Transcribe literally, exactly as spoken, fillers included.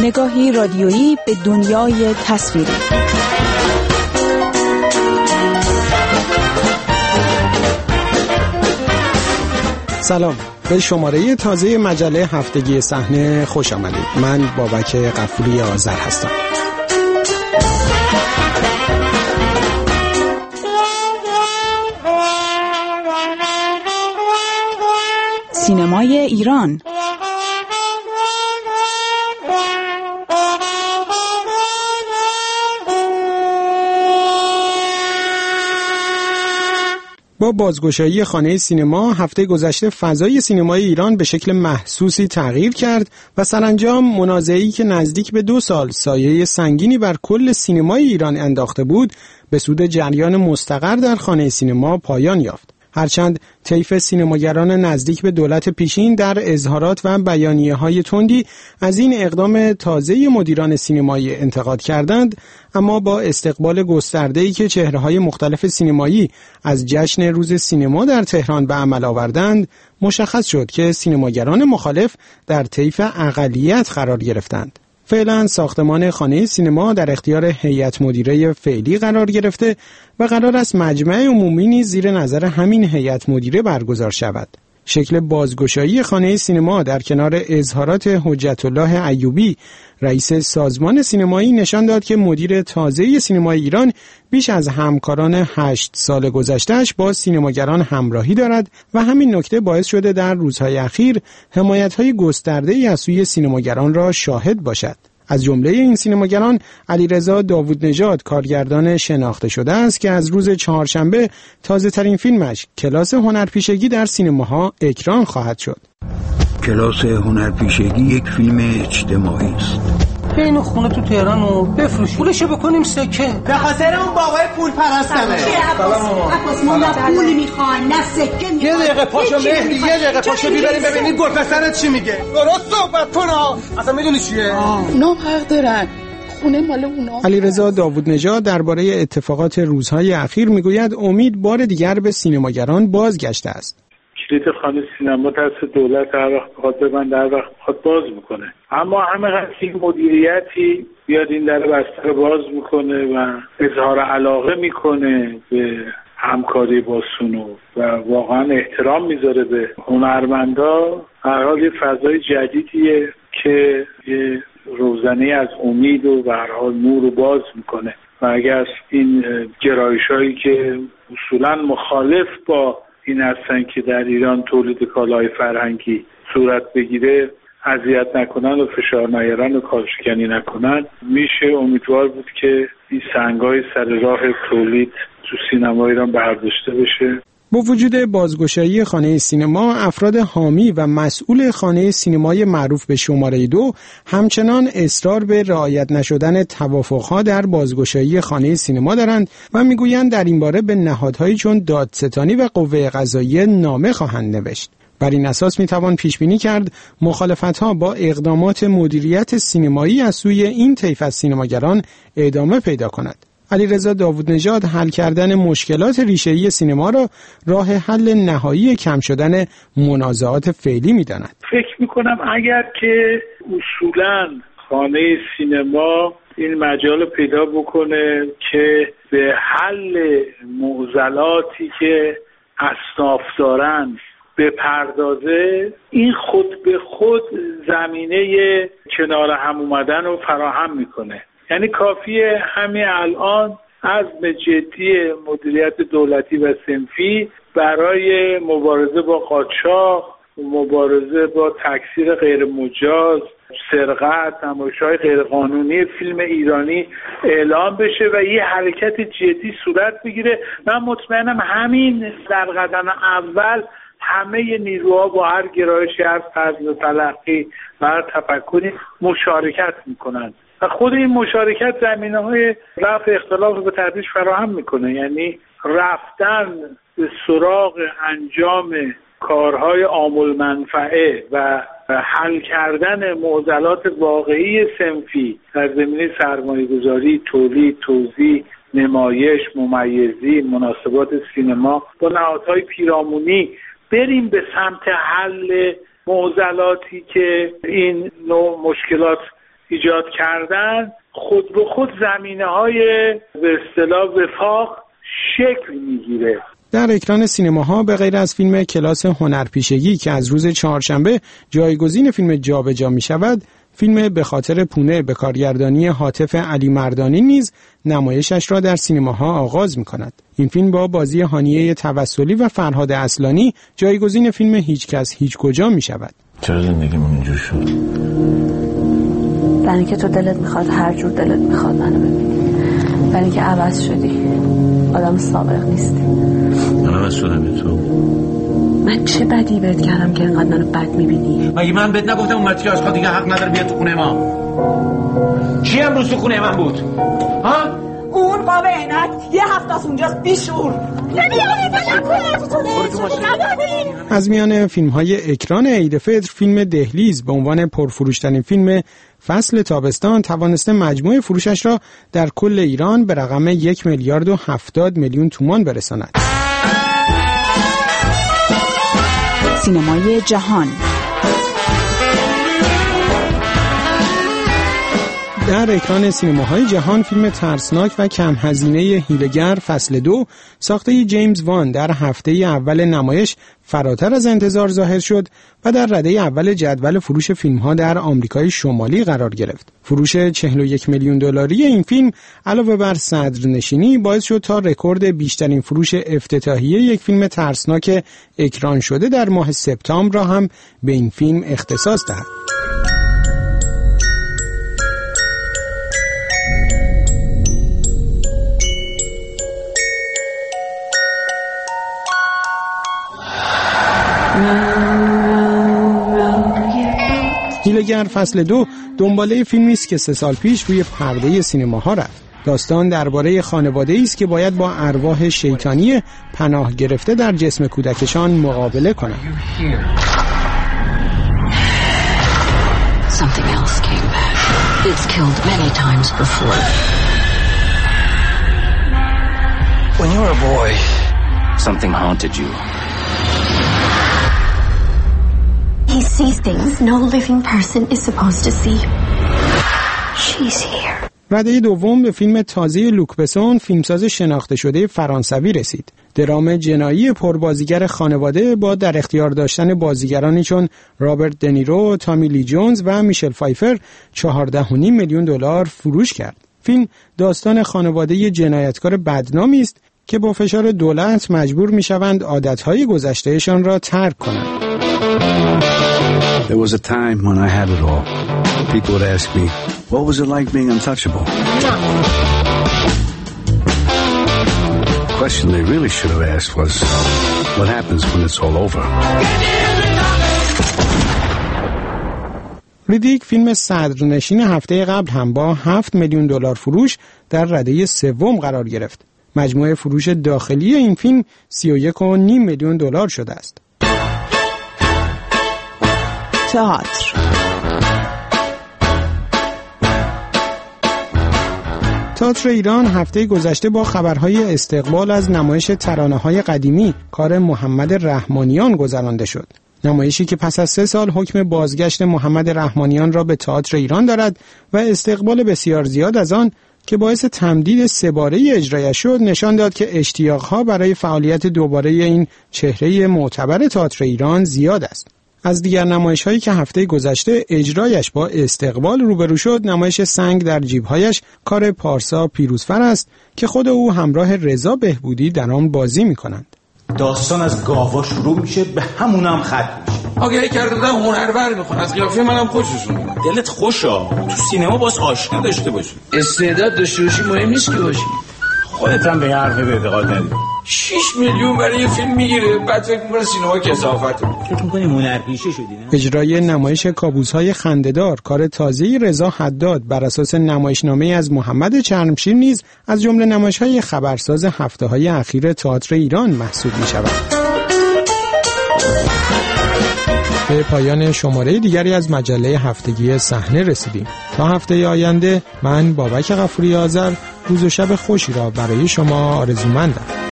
نگاهی رادیویی به دنیای تصویری. سلام، به شماره تازه مجله هفتگی صحنه خوش آمدید. من بابک غفوری آذر هستم. سینمای ایران. با بازگشایی خانه سینما هفته گذشته فضای سینمای ایران به شکل محسوسی تغییر کرد و سرانجام منازعه‌ای که نزدیک به دو سال سایه سنگینی بر کل سینمای ایران انداخته بود به سود جریان مستقر در خانه سینما پایان یافت. هرچند طیف سینماگران نزدیک به دولت پیشین در اظهارات و بیانیه‌های تندی از این اقدام تازه مدیران سینمایی انتقاد کردند، اما با استقبال گسترده‌ای که چهره‌های مختلف سینمایی از جشن روز سینما در تهران به عمل آوردند، مشخص شد که سینماگران مخالف در طیف اقلیت قرار گرفتند. فعلا ساختمان خانه سینما در اختیار هیئت مدیره فعلی قرار گرفته و قرار است مجمع عمومی نیز زیر نظر همین هیئت مدیره برگزار شود. شکل بازگشایی خانه سینما در کنار اظهارات حجت الله ایوبی رئیس سازمان سینمایی نشان داد که مدیر تازه سینمای ایران بیش از همکاران هشت سال گذشته‌اش با سینماگران همراهی دارد و همین نکته باعث شده در روزهای اخیر حمایت‌های گسترده‌ای از سوی سینماگران را شاهد باشد. از جمله این سینماگران علیرضا داوودنژاد کارگردان شناخته شده است که از روز چهارشنبه تازه‌ترین فیلمش کلاس هنرپیشگی در سینماها اکران خواهد شد. کلاس هنرپیشگی یک فیلم اجتماعی است. اینو خونه تو تهران رو بفروش، پولشو بکنیم سکه. به خاطر اون بابای پول پرستمه. عباس ما نه پول میخوان نه سکه میخوان. یه دقیقه پاشو مهدی، یه دقیقه پاشو بیبریم ببینید گلپسرت چی میگه. درست صحبت کن ها. اصلا میدونی چیه؟ اونا حق دارن. خونه مال اونا. علیرضا داوودنژاد درباره اتفاقات روزهای اخیر میگوید امید بار دیگر به سینماگران بازگشته است. کلید خانه سینما دست دولت، هر وقت بخواد ببنده هر وقت بخواد باز میکنه، اما همه این مدیریتی بیاد این در بستر باز میکنه و اظهار علاقه میکنه به همکاری با سونو و واقعا احترام میذاره به هنرمندا. هر حال یه فضای جدیدیه که یه روزنه از امید و به هر حال نور رو باز میکنه و اگر این گرایشایی که اصولا مخالف با این هستن که در ایران تولید کالای فرهنگی صورت بگیره اذیت نکنن و فشار نیارن و کارشکنی نکنن، میشه امیدوار بود که این سنگای سر راه تولید تو سینما ایران برداشته بشه. با وجود بازگشایی خانه سینما، افراد حامی و مسئول خانه سینمای معروف به شماره دو همچنان اصرار به رعایت نشدن توافقها در بازگشایی خانه سینما دارند و میگویند در این باره به نهادهایی چون دادستانی و قوه قضاییه نامه خواهند نوشت. بر این اساس میتوان پیش بینی کرد مخالفت‌ها با اقدامات مدیریت سینمایی از سوی این طیف از سینماگران ادامه پیدا کند. علیرضا داوودنژاد حل کردن مشکلات ریشه‌ای سینما را راه حل نهایی کم شدن منازعات فعلی می‌داند. فکر می‌کنم اگر که اصولاً خانه سینما این مجال پیدا بکنه که به حل معضلاتی که اصناف دارن بپردازه، این خود به خود زمینه کنار هم اومدن رو فراهم میکنه. یعنی کافیه همین الان عزم جدی مدیریت دولتی و صنفی برای مبارزه با قاچاق، مبارزه با تکثیر غیر مجاز، سرقت، نمایش‌های غیر قانونی فیلم ایرانی اعلام بشه و یه حرکت جدی صورت بگیره. من مطمئنم همین در قدم اول همه نیروها با هر گرایشی، هر طرز تلقی و هر تفکری مشارکت میکنند و خود این مشارکت زمینه‌های رفع اختلاف رو به تدریج فراهم میکنه. یعنی رفتن به سراغ انجام کارهای عامل منفعه و حل کردن معضلات واقعی صنفی در زمینه سرمایه‌گذاری، تولید، توزیع، نمایش، ممیزی، مناسبات سینما با نهادهای پیرامونی بریم به سمت حل معضلاتی که این نوع مشکلات ایجاد کردن خود به خود زمینه‌های به اصطلاح وفاق شکل میگیره. در اکران سینماها به غیر از فیلم کلاس هنرپیشگی که از روز چهارشنبه جایگزین فیلم جابجا می شود، فیلم به خاطر پونه به کارگردانی حاطف علی مردانی نیز نمایشش را در سینماها آغاز می کند. این فیلم با بازی هانیه توسلی و فرهاد اصلانی جایگزین فیلم هیچ کس هیچ کجا می شود. چرا زندگیمون اینجور شد؟ برای که تو دلت میخواد هر جور دلت میخواد منو ببینی، برای که عوض شدی، آدم سابق نیستی. من عوض شدم تو؟ من چه بدی بهت کردم که اینقدر منو بد میبینی؟ مگه من بهت نگفتم اون مرتی آشقا دیگه حق نداره بیاد تو خونه ما؟ چی امروز تو خونه من بود؟ ها؟ اون قاب عینک یه هفته از اونجاست بیشور. از میان فیلم‌های اکران عید فطر، فیلم دهلیز به عنوان پرفروشترین فیلم فصل تابستان توانسته مجموع فروشش را در کل ایران به رقم یک میلیارد و هفتاد میلیون تومان برساند. سینمای جهان. در اکران سینماهای جهان، فیلم ترسناک و کم هزینه حیله‌گر فصل دو ساخته جیمز وان در هفته اول نمایش فراتر از انتظار ظاهر شد و در رده اول جدول فروش فیلم‌ها در آمریکای شمالی قرار گرفت. فروش چهل و یک میلیون دلاری این فیلم علاوه بر صدرنشینی باعث شد تا رکورد بیشترین فروش افتتاحیه یک فیلم ترسناک اکران شده در ماه سپتامبر را هم به این فیلم اختصاص دهد. حیله‌گر فصل دو دنباله فیلمی است که سه سال پیش روی پرده سینماها رفت. داستان درباره خانواده‌ای است که باید با ارواح شیطانی پناه گرفته در جسم کودکشان مقابله کنند. Something else came back. It's killed many times before. When you were a boy, something haunted you. He sees things no living person is supposed to see. She's here. رده دوم به فیلم تازه لوک بسون، فیلمساز شناخته شده فرانسوی رسید. درام جنایی پربازیگر خانواده با در اختیار داشتن بازیگرانی چون رابرت دنیرو، تامی لی جونز و میشل فایفر چهارده و نیم میلیون دلار فروش کرد. فیلم داستان خانواده جنایتکار بدنامی است که با فشار دولت مجبور میشوند عادتهای گذشتهشان را ترک کنند. There was a time when I had it all. People would ask me, what was it like being untouchable? The question they really should have asked was, what happens when it's all over? ریدیک فیلم صدرنشین هفته قبل هم با هفت میلیون دلار فروش در رده سوم قرار گرفت. مجموع فروش داخلی این فیلم سی و یک و نیم میلیون دلار شده است. تئاتر. تئاتر ایران هفته گذشته با خبرهای استقبال از نمایش ترانه‌های قدیمی کار محمد رحمانیان گذرانده شد. نمایشی که پس از سه سال حکم بازگشت محمد رحمانیان را به تئاتر ایران دارد و استقبال بسیار زیاد از آن که باعث تمدید سه باره اجرایش شد، نشان داد که اشتیاق‌ها برای فعالیت دوباره این چهره معتبر تئاتر ایران زیاد است. از دیگر نمایش‌هایی که هفته گذشته اجرایش با استقبال روبرو شد، نمایش سنگ در جیب‌هایش کار پارسا پیروزفر است که خود او همراه رضا بهبودی در آن بازی می‌کنند. داستان از گاوا شروع میشه، به همون هم ختم میشه. آگهی کرده بودن هنرور میخوان، از قیافه منم خوششون اومد. دلت خوشا تو سینما باز آشنا داشته باشی. استعداد داشته باشی مهم نیست که باشی. خودت هم به این حرف اعتقاد نداری. شش میلیون برای یه فیلم میگیره، بعد فکر می‌کنه سینما کثافته. فکر می‌کنی هنرپیشه شدی نه؟ اجرای نمایش کابوس‌های خنده‌دار کار تازه رضا حداد بر اساس نمایشنامه از محمد چرمشیر نیز از جمله نمایش‌های خبرساز هفته‌های اخیر تئاتر ایران محسوب می‌شود. به پایان شماره دیگری از مجله هفتگی صحنه رسیدیم. تا هفته آینده من بابک غفوری آذر روز و شب خوشی را برای شما آرزومندم.